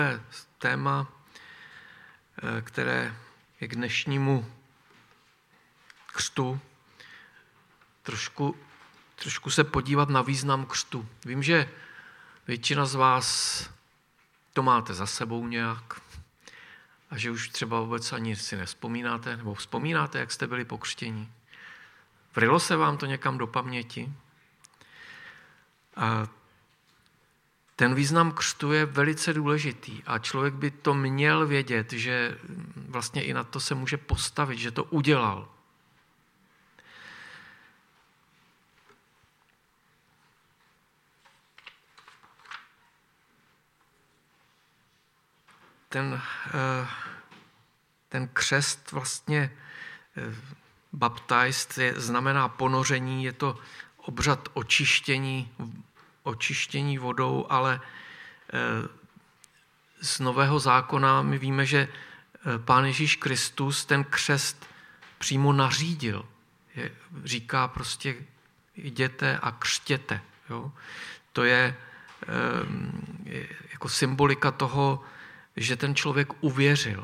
Téma, které je k dnešnímu křtu, trošku se podívat na význam křtu. Vím, že většina z vás to máte za sebou nějak a že už třeba vůbec ani si nevzpomínáte, nebo vzpomínáte, jak jste byli pokřtěni. Vrylo se vám to někam do paměti? A ten význam křtu je velice důležitý a člověk by to měl vědět, že vlastně i na to se může postavit, že to udělal. Ten křest vlastně baptized znamená ponoření, je to obřad očištění vodou, ale z Nového zákona my víme, že Pán Ježíš Kristus ten křest přímo nařídil. Říká prostě jděte a křtěte. Jo? To je jako symbolika toho, že ten člověk uvěřil.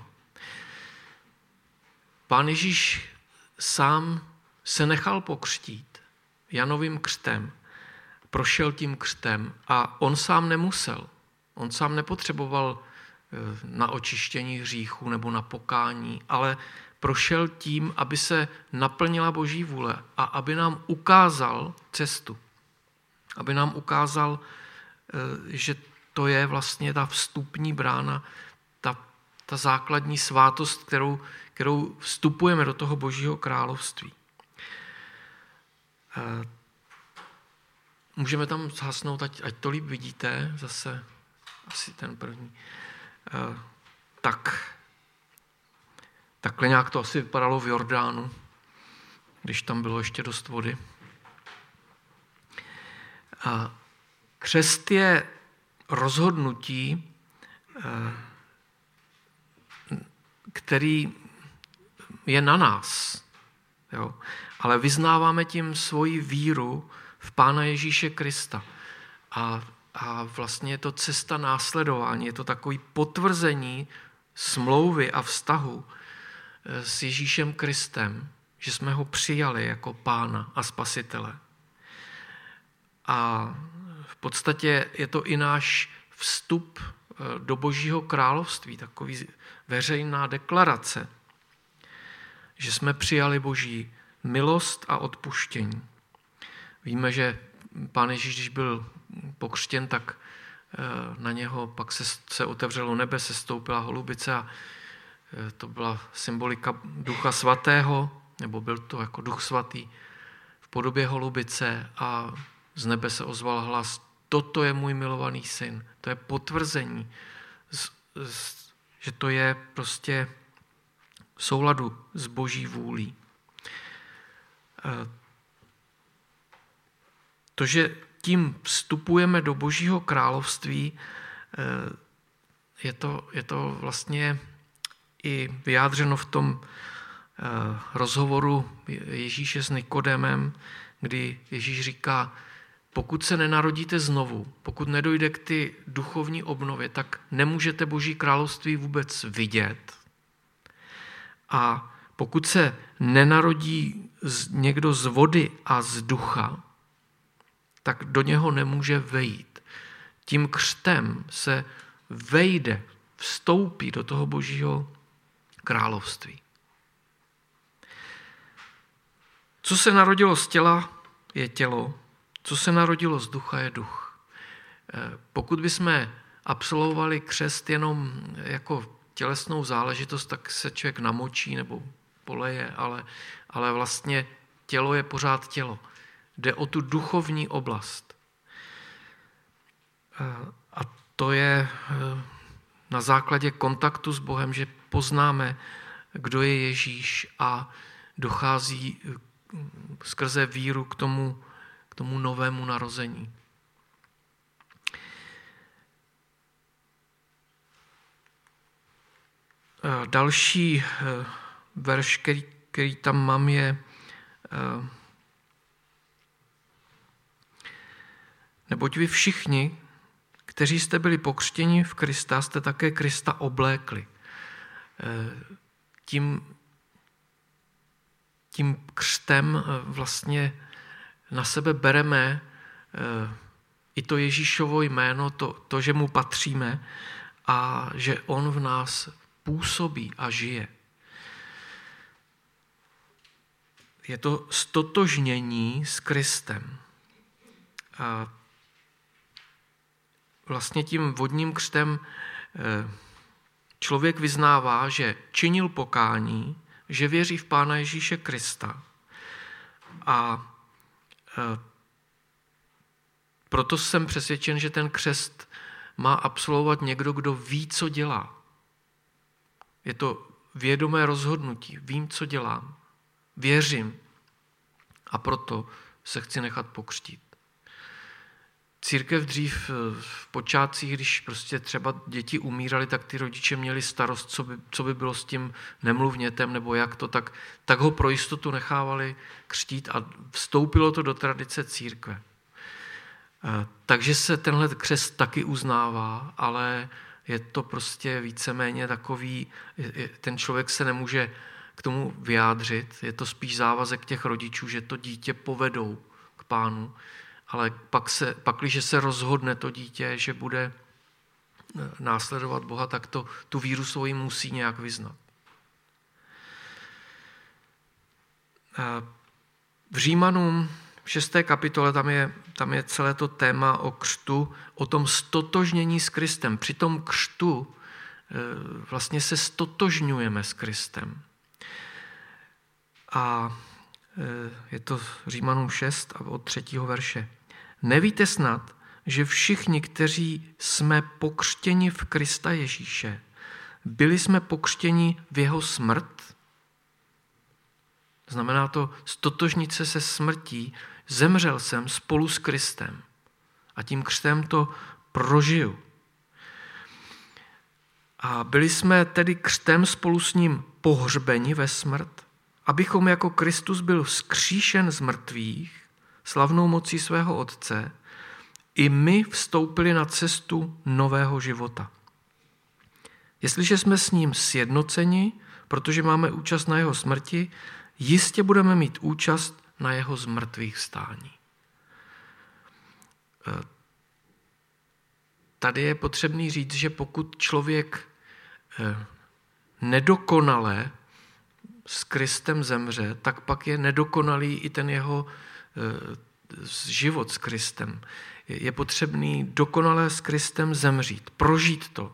Pán Ježíš sám se nechal pokřtít Janovým křtem, prošel tím křtem a on sám nemusel. On sám nepotřeboval na očištění hříchu nebo na pokání, ale prošel tím, aby se naplnila Boží vůle a aby nám ukázal cestu. Aby nám ukázal, že to je vlastně ta vstupní brána, ta základní svátost, kterou vstupujeme do toho Božího království. Můžeme tam zhasnout, ať to líp vidíte, zase asi ten první. Takhle nějak to asi vypadalo v Jordánu, když tam bylo ještě dost vody. Křest je rozhodnutí, který je na nás. Jo? Ale vyznáváme tím svoji víru v Pána Ježíše Krista. A vlastně je to cesta následování, je to takový potvrzení smlouvy a vztahu s Ježíšem Kristem, že jsme ho přijali jako Pána a Spasitele. A v podstatě je to i náš vstup do Božího království, takový veřejná deklarace, že jsme přijali Boží milost a odpuštění. Víme, že Pán Ježíš, když byl pokřtěn, tak na něho pak se otevřelo nebe, se stoupila holubice a to byla symbolika Ducha Svatého, nebo byl to jako Duch Svatý v podobě holubice a z nebe se ozval hlas: toto je můj milovaný syn. To je potvrzení, že to je prostě v souladu s Boží vůlí. To, že tím vstupujeme do Božího království, je to vlastně i vyjádřeno v tom rozhovoru Ježíše s Nikodemem, kdy Ježíš říká: pokud se nenarodíte znovu, pokud nedojde k ty duchovní obnově, tak nemůžete Boží království vůbec vidět. A pokud se nenarodí někdo z vody a z ducha, tak do něho nemůže vejít. Tím křtem se vejde, vstoupí do toho Božího království. Co se narodilo z těla, je tělo. Co se narodilo z ducha, je duch. Pokud bychom absolvovali křest jenom jako tělesnou záležitost, tak se člověk namočí nebo poleje, ale vlastně tělo je pořád tělo. Jde o tu duchovní oblast. A to je na základě kontaktu s Bohem, že poznáme, kdo je Ježíš a dochází skrze víru k tomu novému narození. Další verš, který tam mám, je neboť vy všichni, kteří jste byli pokřtěni v Krista, jste také Krista oblékli. Tím křtem vlastně na sebe bereme i to Ježíšovo jméno, to, že mu patříme a že on v nás působí a žije. Je to stotožnění s Kristem. A vlastně tím vodním křtem člověk vyznává, že činil pokání, že věří v Pána Ježíše Krista. A proto jsem přesvědčen, že ten křest má absolvovat někdo, kdo ví, co dělá. Je to vědomé rozhodnutí. Vím, co dělám. Věřím. A proto se chci nechat pokřtít. Církev dřív v počátcích, když prostě třeba děti umíraly, tak ty rodiče měli starost, co by bylo s tím nemluvnětem, nebo jak to, tak ho pro jistotu nechávali křtít a vstoupilo to do tradice církve. Takže se tenhle křest taky uznává, ale je to prostě víceméně takový, ten člověk se nemůže k tomu vyjádřit, je to spíš závazek těch rodičů, že to dítě povedou k Pánu, ale pakliže se rozhodne to dítě, že bude následovat Boha, tak tu víru svoji musí nějak vyznat. V Římanům 6. kapitole tam je celé to téma o křtu, o tom stotožnění s Kristem. Při tom křtu vlastně se stotožňujeme s Kristem. A je to Římanům 6 a od 3. verše. Nevíte snad, že všichni, kteří jsme pokřtěni v Krista Ježíše, byli jsme pokřtěni v jeho smrt? Znamená to stotožnit se smrtí, zemřel jsem spolu s Kristem a tím křtem to prožiju. A byli jsme tedy křtem spolu s ním pohřbeni ve smrt, abychom jako Kristus byl vzkříšen z mrtvých, slavnou mocí svého Otce, i my vstoupili na cestu nového života. Jestliže jsme s ním sjednoceni, protože máme účast na jeho smrti, jistě budeme mít účast na jeho zmrtvých vstání. Tady je potřebný říct, že pokud člověk nedokonale s Kristem zemře, tak pak je nedokonalý i ten jeho život s Kristem. Je potřebný dokonale s Kristem zemřít, prožít to.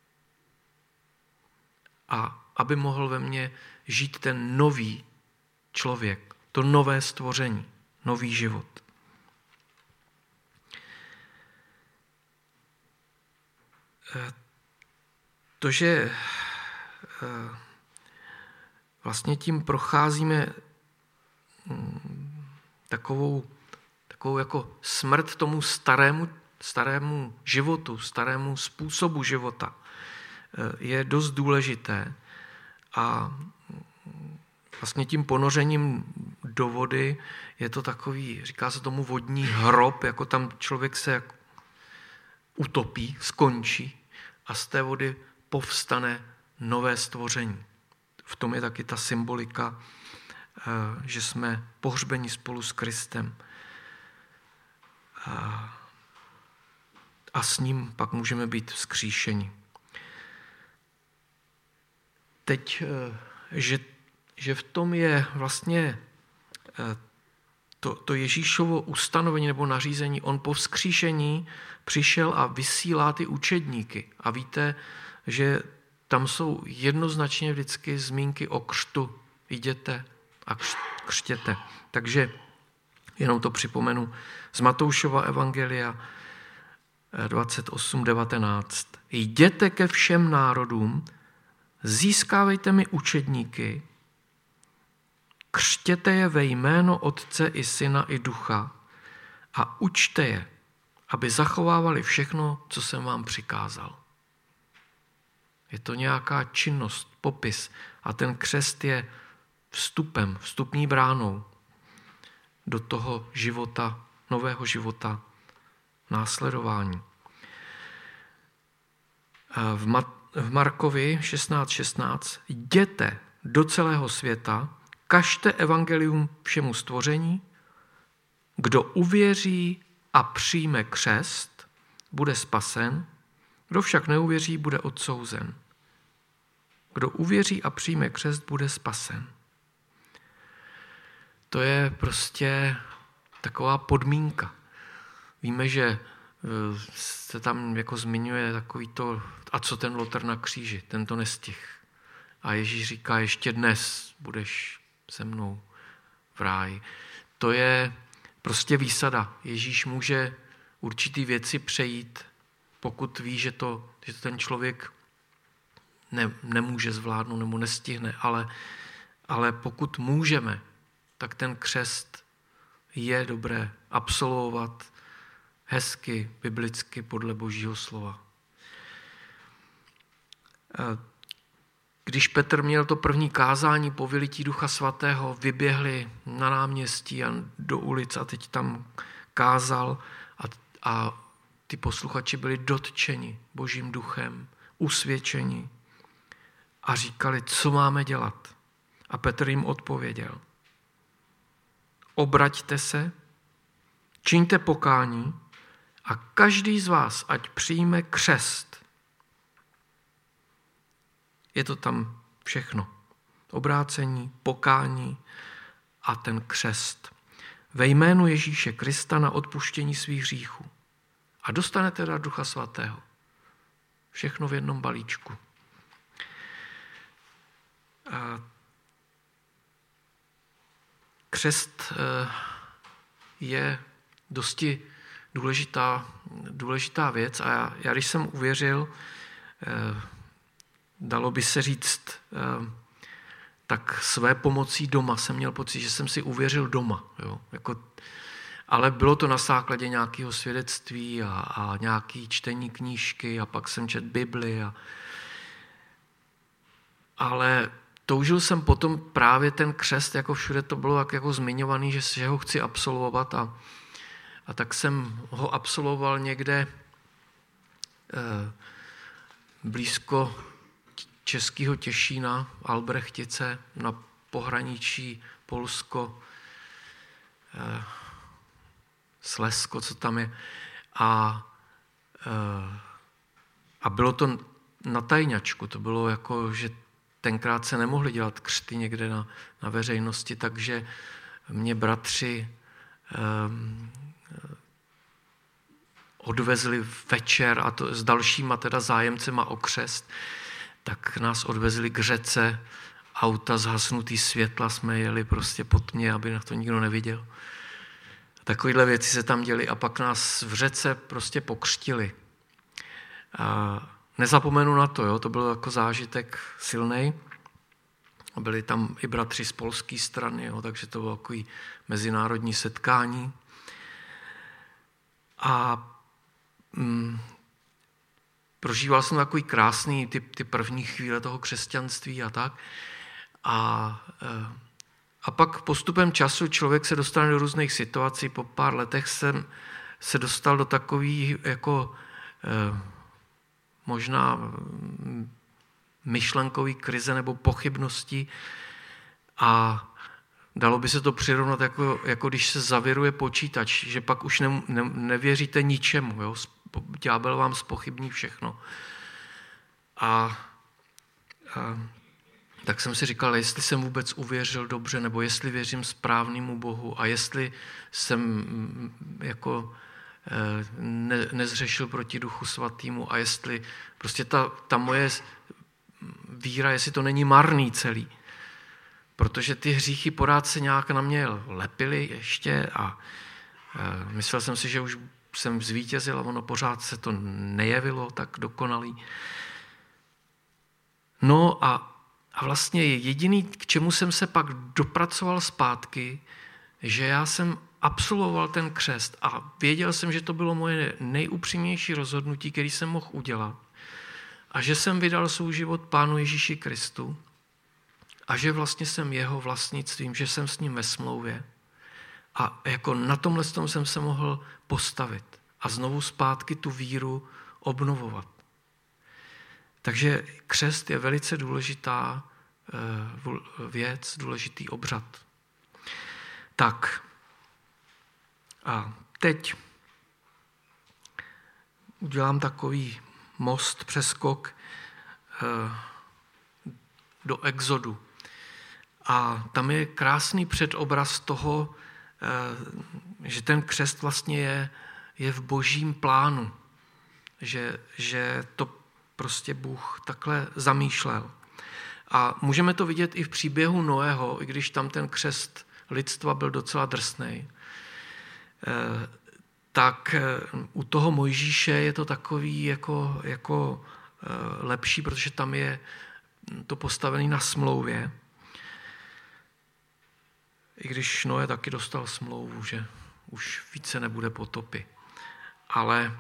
A aby mohl ve mně žít ten nový člověk, to nové stvoření, nový život. To, že vlastně tím procházíme takovou jako smrt tomu starému životu, starému způsobu života, je dost důležité. A vlastně tím ponořením do vody je to takový, říká se tomu vodní hrob, jako tam člověk se utopí, skončí a z té vody povstane nové stvoření. V tom je taky ta symbolika, že jsme pohřbeni spolu s Kristem. A s ním pak můžeme být vzkříšeni. Teď, že v tom je vlastně to Ježíšovo ustanovení nebo nařízení, on po vzkříšení přišel a vysílá ty učedníky. A víte, že tam jsou jednoznačně vždycky zmínky o křtu. Jděte a křtěte. Takže jenom to připomenu z Matoušova evangelia 28:19. Jděte ke všem národům, získávejte mi učedníky, křtěte je ve jméno Otce i Syna i Ducha a učte je, aby zachovávali všechno, co jsem vám přikázal. Je to nějaká činnost, popis a ten křest je vstupní bránou do toho života, nového života, následování. v Markovi 16:16 jděte do celého světa, kažte evangelium všemu stvoření, kdo uvěří a přijme křest, bude spasen, kdo však neuvěří, bude odsouzen. Kdo uvěří a přijme křest, bude spasen. To je prostě taková podmínka. Víme, že se tam jako zmiňuje takový to, a co ten lotr na kříži, ten to nestihl. A Ježíš říká, ještě dnes budeš se mnou v ráji. To je prostě výsada. Ježíš může určitý věci přejít, pokud ví, že to ten člověk nemůže zvládnout nebo nestihne, ale pokud můžeme, tak ten křest je dobré absolvovat hezky, biblicky, podle Božího slova. Když Petr měl to první kázání po vylití Ducha Svatého, vyběhli na náměstí a do ulic a teď tam kázal a ty posluchači byli dotčeni Božím duchem, usvědčeni a říkali, co máme dělat. A Petr jim odpověděl. Obraťte se, čiňte pokání a každý z vás, ať přijme křest. Je to tam všechno. Obrácení, pokání a ten křest. Ve jménu Ježíše Krista na odpuštění svých hříchů. A dostanete dar Ducha Svatého. Všechno v jednom balíčku. Křest je dosti důležitá věc a já když jsem uvěřil, dalo by se říct, tak své pomocí doma jsem měl pocit, že jsem si uvěřil doma. Jo? Ale bylo to na základě nějakého svědectví a nějaké čtení knížky a pak jsem četl Bibli. Ale toužil jsem potom právě ten křest, jako všude to bylo jako zmiňovaný, že ho chci absolvovat a tak jsem ho absolvoval někde blízko Českého Těšína, Albrechtice, na pohraničí Polsko, Slezsko, co tam je. A bylo to na tajňačku, to bylo jako, že tenkrát se nemohli dělat křty někde na veřejnosti, takže mě bratři odvezli večer a to s dalšíma teda zájemcema o křest, tak nás odvezli k řece, auta zhasnutý světla, jsme jeli prostě po tmě, aby na to nikdo neviděl. Takovéhle věci se tam děly a pak nás v řece prostě pokřtili. A nezapomenu na to, jo? To byl jako zážitek silnej. Byli tam i bratři z polské strany, jo? Takže to bylo takový mezinárodní setkání. A prožíval jsem takový krásný ty první chvíle toho křesťanství a tak. A pak postupem času člověk se dostane do různých situací. Po pár letech jsem se dostal do takových jako možná myšlenkový krize nebo pochybností a dalo by se to přirovnat jako když se zaviruje počítač, že pak už nevěříte ničemu. Jo? Ďábel vám zpochybní všechno. A tak jsem si říkal, jestli jsem vůbec uvěřil dobře, nebo jestli věřím správnému Bohu a jestli jsem jako nezřešil proti Duchu Svatýmu a jestli prostě ta moje víra, jestli to není marný celý. Protože ty hříchy pořád se nějak na mě lepily ještě a myslel jsem si, že už jsem zvítězil a ono pořád se to nejevilo tak dokonalý. No a vlastně jediný, k čemu jsem se pak dopracoval zpátky, že já jsem absolvoval ten křest a věděl jsem, že to bylo moje nejupřímnější rozhodnutí, který jsem mohl udělat a že jsem vydal svůj život Pánu Ježíši Kristu a že vlastně jsem jeho vlastnictvím, že jsem s ním ve smlouvě a jako na tomhle jsem se mohl postavit a znovu zpátky tu víru obnovovat. Takže křest je velice důležitá věc, důležitý obřad. Tak a teď udělám takový přeskok do Exodu. A tam je krásný předobraz toho, že ten křest vlastně je v božím plánu. Že to prostě Bůh takhle zamýšlel. A můžeme to vidět i v příběhu Noého, i když tam ten křest lidstva byl docela drsnej. Tak u toho Mojžíše je to takový jako lepší, protože tam je to postavený na smlouvě. I když Noé taky dostal smlouvu, že už více nebude potopy. Ale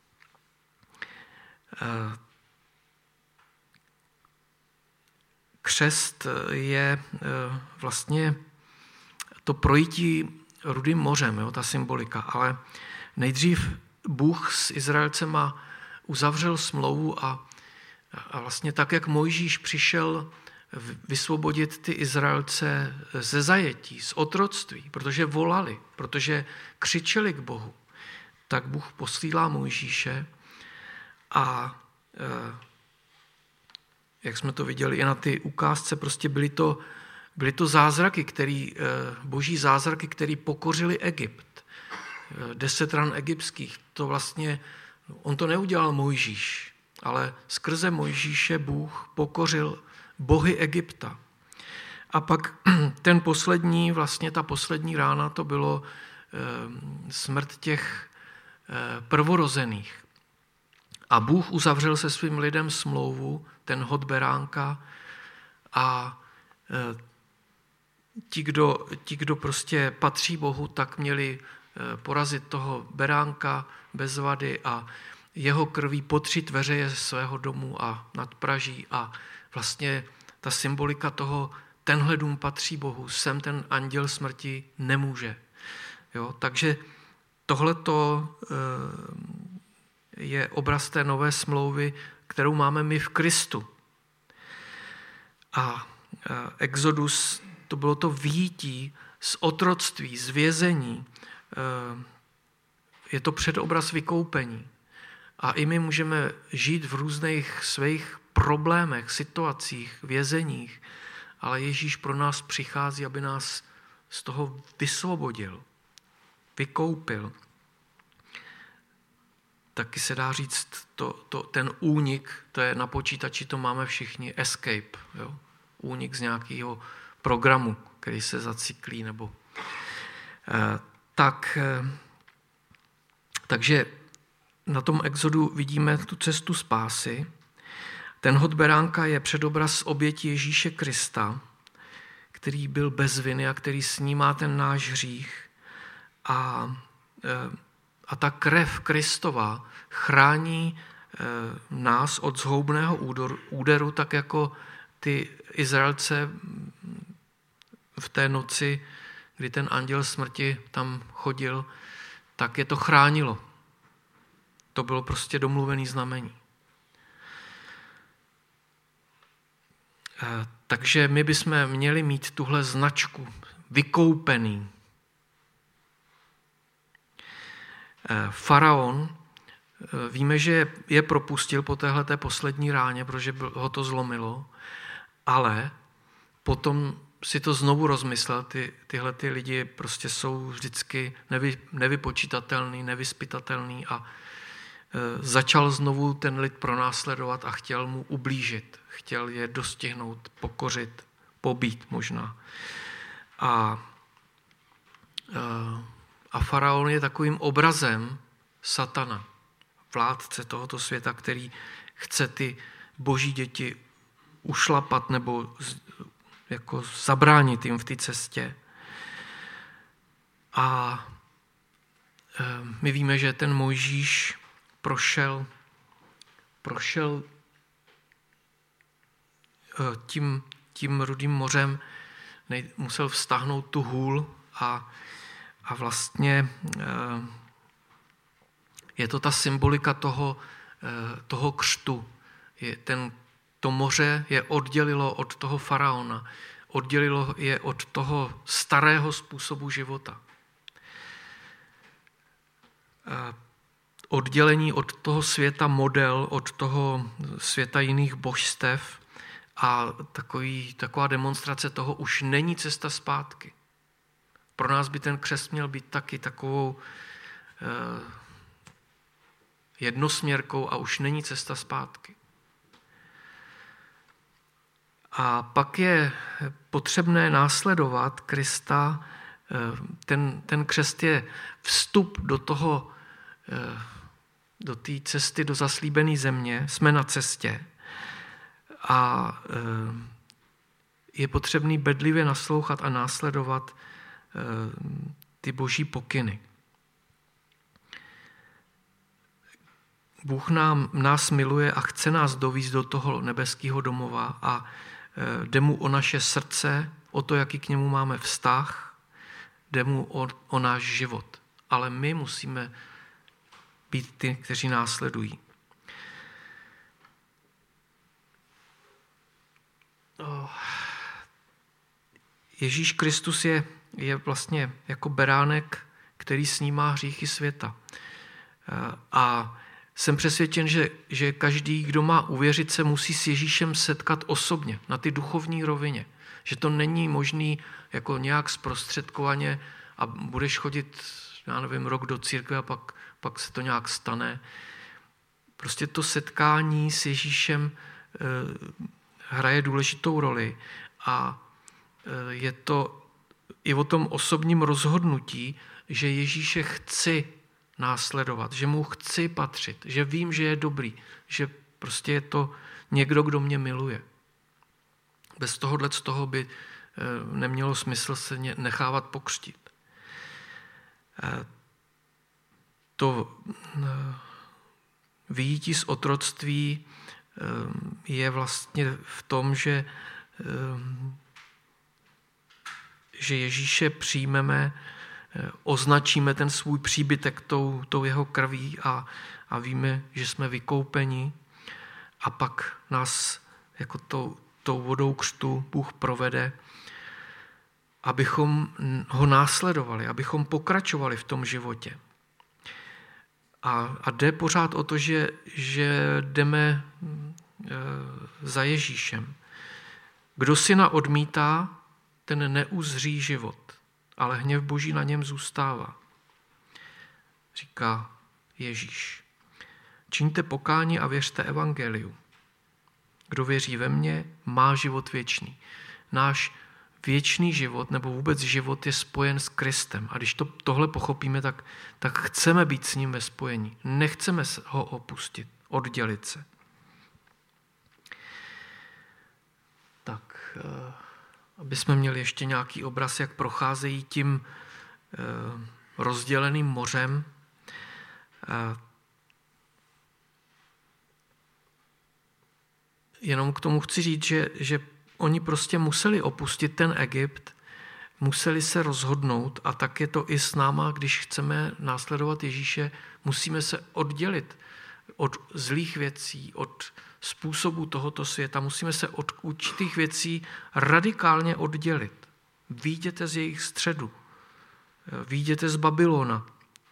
křest je vlastně to projití Rudým mořem, jo, ta symbolika. Ale nejdřív Bůh s Izraelcema uzavřel smlouvu a vlastně tak, jak Mojžíš přišel vysvobodit ty Izraelce ze zajetí, z otroctví, protože volali, protože křičeli k Bohu, tak Bůh posílá Mojžíše a jak jsme to viděli i na ty ukázce, prostě byly to zázraky, boží zázraky, které pokořily Egypt. 10 ran egyptských, to vlastně, on to neudělal Mojžíš, ale skrze Mojžíše Bůh pokořil bohy Egypta. A pak ta poslední rána, to bylo smrt těch prvorozených. A Bůh uzavřel se svým lidem smlouvu, ten hod beránka a ti, kdo prostě patří Bohu, tak měli porazit toho beránka bez vady a jeho krví potřít veřeje svého domu a nadpraží a vlastně ta symbolika toho, tenhle dům patří Bohu, sem ten anděl smrti nemůže. Jo? Takže tohleto je obraz té nové smlouvy, kterou máme my v Kristu. A Exodus, to bylo to vyjítí z otroctví, z vězení. Je to předobraz vykoupení. A i my můžeme žít v různých svých problémech, situacích, vězeních, ale Ježíš pro nás přichází, aby nás z toho vysvobodil, vykoupil. Taky se dá říct, ten únik, to je na počítači, to máme všichni, escape, jo? Únik z nějakého programu, který se zacyklí, nebo takže na tom Exodu vidíme tu cestu spásy. Ten hod beránka je předobraz oběti Ježíše Krista, který byl bez viny a který snímá ten náš hřích. A ta krev Kristova chrání nás od zhoubného úderu, tak jako ty Izraelce v té noci, kdy ten anděl smrti tam chodil, tak je to chránilo. To bylo prostě domluvené znamení. Takže my bychom měli mít tuhle značku vykoupený. Faraon, víme, že je propustil po téhleté poslední ráně, protože ho to zlomilo, ale potom si to znovu rozmyslel, tyhle ty lidi prostě jsou vždycky nevypočitatelný, nevyzpytatelný a začal znovu ten lid pronásledovat a chtěl mu ublížit. Chtěl je dostihnout, pokořit, pobít možná. A faraon je takovým obrazem satana, vládce tohoto světa, který chce ty boží děti ušlapat nebo jako zabránit jim v té cestě. A my víme, že ten Mojžíš prošel tím Rudým mořem, musel vztáhnout tu hůl a vlastně je to ta symbolika toho křtu, To moře je oddělilo od toho faraona, oddělilo je od toho starého způsobu života. Oddělení od toho světa model, od toho světa jiných božstev a taková demonstrace toho už není cesta zpátky. Pro nás by ten křest měl být taky takovou jednosměrkou a už není cesta zpátky. A pak je potřebné následovat Krista. Ten křest je vstup do té cesty do zaslíbené země. Jsme na cestě a je potřebný bedlivě naslouchat a následovat ty boží pokyny. Bůh nás miluje a chce nás dovést do toho nebeského domova a jde mu o naše srdce, o to, jaký k němu máme vztah, jde mu o náš život. Ale my musíme být ty, kteří následují. Ježíš Kristus je vlastně jako beránek, který snímá hříchy světa. A jsem přesvědčen, že každý, kdo má uvěřit, se musí s Ježíšem setkat osobně, na ty duchovní rovině. Že to není možný jako nějak zprostředkovaně a budeš chodit, já nevím, rok do církve a pak se to nějak stane. Prostě to setkání s Ježíšem hraje důležitou roli a je to i o tom osobním rozhodnutí, že Ježíše chci následovat, že mu chci patřit, že vím, že je dobrý, že prostě je to někdo, kdo mě miluje. Bez tohohle z toho by nemělo smysl se nechávat pokřtít. To vyjítí z otroctví je vlastně v tom, že Ježíše přijmeme, označíme ten svůj příbytek tou jeho krví a víme, že jsme vykoupeni a pak nás jako tou vodou křtu Bůh provede, abychom ho následovali, abychom pokračovali v tom životě. A jde pořád o to, že jdeme za Ježíšem. Kdo syna odmítá, ten neuzří život, ale hněv Boží na něm zůstává. Říká Ježíš. Čiňte pokání a věřte evangeliu. Kdo věří ve mě, má život věčný. Náš věčný život nebo vůbec život je spojen s Kristem. A když tohle pochopíme, tak chceme být s ním ve spojení. Nechceme ho opustit, oddělit se. Tak, aby jsme měli ještě nějaký obraz, jak procházejí tím rozděleným mořem. Jenom k tomu chci říct, že oni prostě museli opustit ten Egypt, museli se rozhodnout a tak je to i s náma, když chceme následovat Ježíše, musíme se oddělit od zlých věcí, od způsobu tohoto světa, musíme se od určitých věcí radikálně oddělit. Vyjděte z jejich středu, vyjděte z Babylona.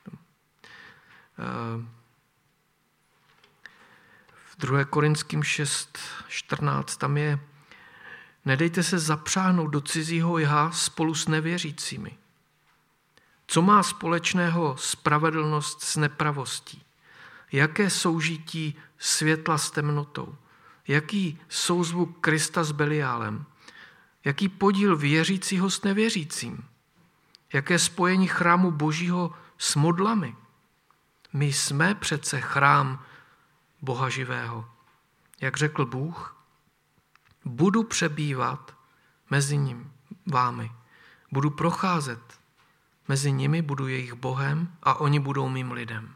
V 2. Korinským 6:14 tam je: nedejte se zapřáhnout do cizího jha spolu s nevěřícími. Co má společného spravedlnost s nepravostí? Jaké soužití světla s temnotou? Jaký souzvuk Krista s Beliálem? Jaký podíl věřícího s nevěřícím? Jaké spojení chrámu Božího s modlami? My jsme přece chrám Boha živého. Jak řekl Bůh, budu přebývat mezi vámi. Budu procházet mezi nimi, budu jejich Bohem a oni budou mým lidem.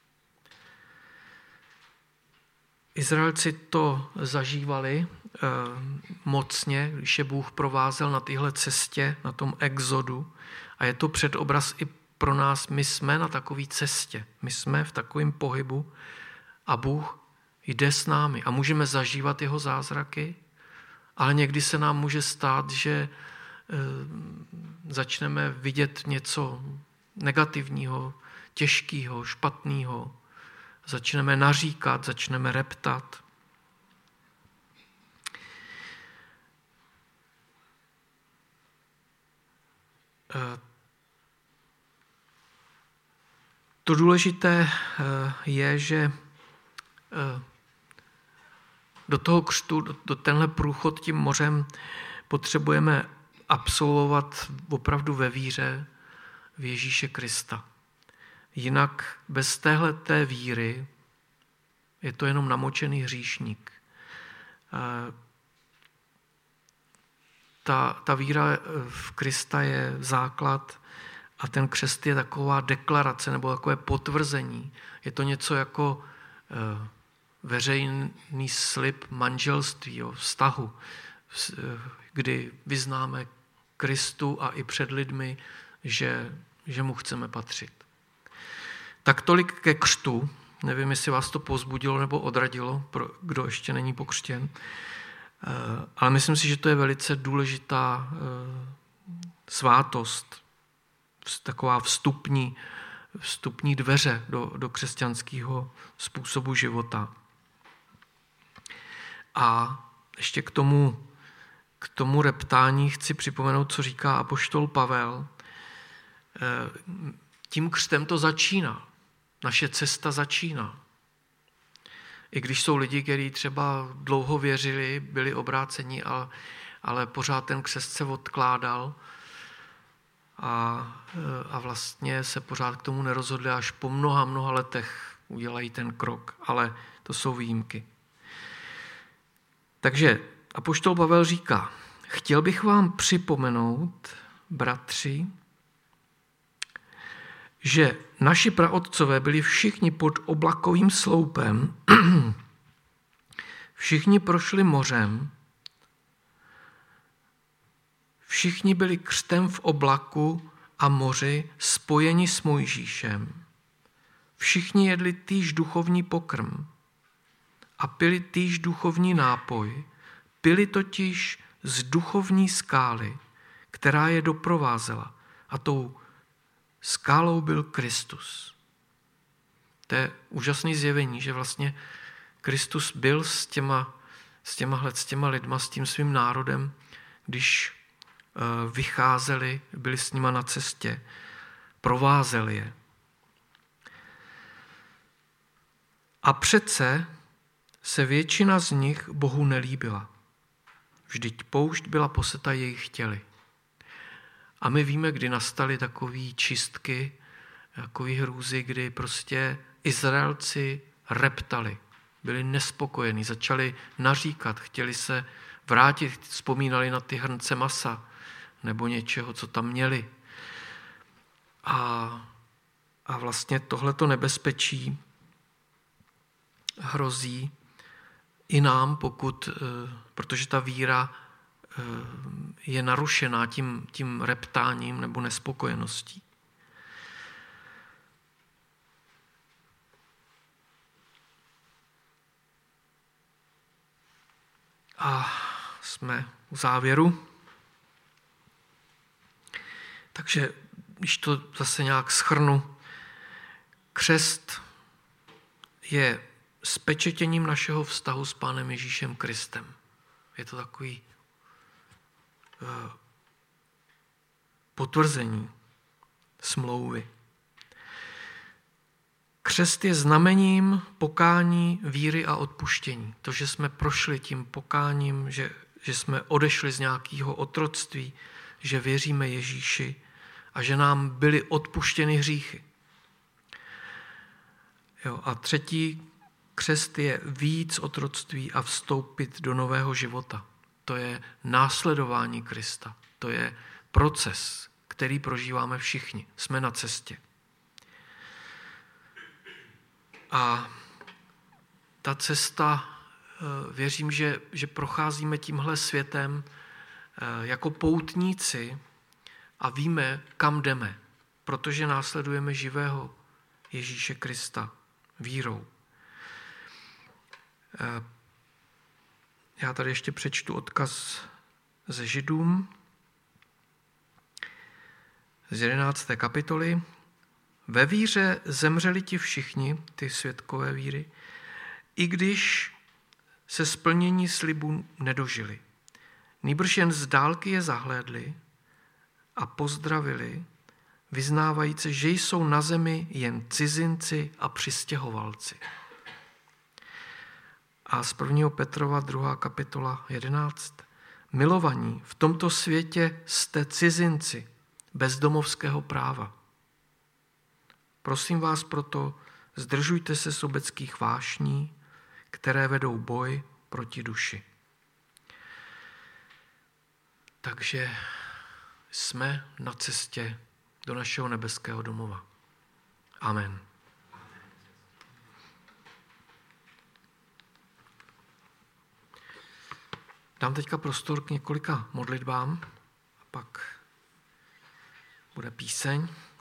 Izraelci to zažívali mocně, když je Bůh provázel na téhle cestě, na tom exodu. A je to předobraz i pro nás. My jsme na takové cestě, my jsme v takovém pohybu a Bůh jde s námi a můžeme zažívat jeho zázraky, ale někdy se nám může stát, že začneme vidět něco negativního, těžkého, špatného. Začneme naříkat, začneme reptat. To důležité je, že do toho křtu, do tenhle průchod tím mořem potřebujeme absolvovat opravdu ve víře v Ježíše Krista. Jinak bez téhleté víry je to jenom namočený hříšník. Ta víra v Krista je základ a ten křest je taková deklarace nebo takové potvrzení. Je to něco jako veřejný slib manželství, vztahu, kdy vyznáme Kristu a i před lidmi, že mu chceme patřit. Tak tolik ke křtu. Nevím, jestli vás to povzbudilo nebo odradilo, pro kdo ještě není pokřtěn. Ale myslím si, že to je velice důležitá svátost, taková vstupní dveře do křesťanského způsobu života. A ještě k tomu reptání chci připomenout, co říká apoštol Pavel. Tím křtem to začíná. Naše cesta začíná. I když jsou lidi, kteří třeba dlouho věřili, byli obráceni, ale pořád ten křest se odkládal a vlastně se pořád k tomu nerozhodli, až po mnoha letech udělají ten krok, ale to jsou výjimky. Takže apoštol Pavel říká, chtěl bych vám připomenout, bratři, že naši praotcové byli všichni pod oblakovým sloupem, všichni prošli mořem, všichni byli křtem v oblaku a moři spojeni s Mojžíšem. Všichni jedli týž duchovní pokrm a pili týž duchovní nápoj, pili totiž z duchovní skály, která je doprovázela, a tou skálou byl Kristus. To je úžasné zjevení, že vlastně Kristus byl s těma lidma, s tím svým národem, když vycházeli, byli s nima na cestě, provázeli je. A přece se většina z nich Bohu nelíbila. Vždyť poušť byla poseta jejich těly. A my víme, kdy nastaly takové čistky, takové hrůzy, kdy prostě Izraelci reptali, byli nespokojení, začali naříkat, chtěli se vrátit, vzpomínali na ty hrnce masa nebo něčeho, co tam měli. A vlastně tohleto nebezpečí hrozí i nám, protože ta víra je narušená tím reptáním nebo nespokojeností. A jsme u závěru. Takže když to zase nějak shrnu, křest je spečetěním našeho vztahu s Pánem Ježíšem Kristem. Je to takový potvrzení smlouvy. Křest je znamením pokání, víry a odpuštění. To, že jsme prošli tím pokáním, že jsme odešli z nějakého otroctví, že věříme Ježíši a že nám byly odpuštěny hříchy. A třetí, křest je vyjít z otroctví a vstoupit do nového života. To je následování Krista. To je proces, který prožíváme všichni. Jsme na cestě. A ta cesta, věřím, že procházíme tímhle světem jako poutníci a víme, kam jdeme, protože následujeme živého Ježíše Krista vírou. Já tady ještě přečtu odkaz ze Židům z 11. kapitoly. Ve víře zemřeli ti všichni, ty svědkové víry, i když se splnění slibu nedožili. Nýbrž jen z dálky je zahlédli a pozdravili, vyznávajíce, že jsou na zemi jen cizinci a přistěhovalci. A z 1. Petrova 2. kapitola 11. Milovaní, v tomto světě jste cizinci bez domovského práva. Prosím vás proto, zdržujte se sobeckých vášní, které vedou boj proti duši. Takže jsme na cestě do našeho nebeského domova. Amen. Dám teďka prostor k několika modlitbám a pak bude píseň.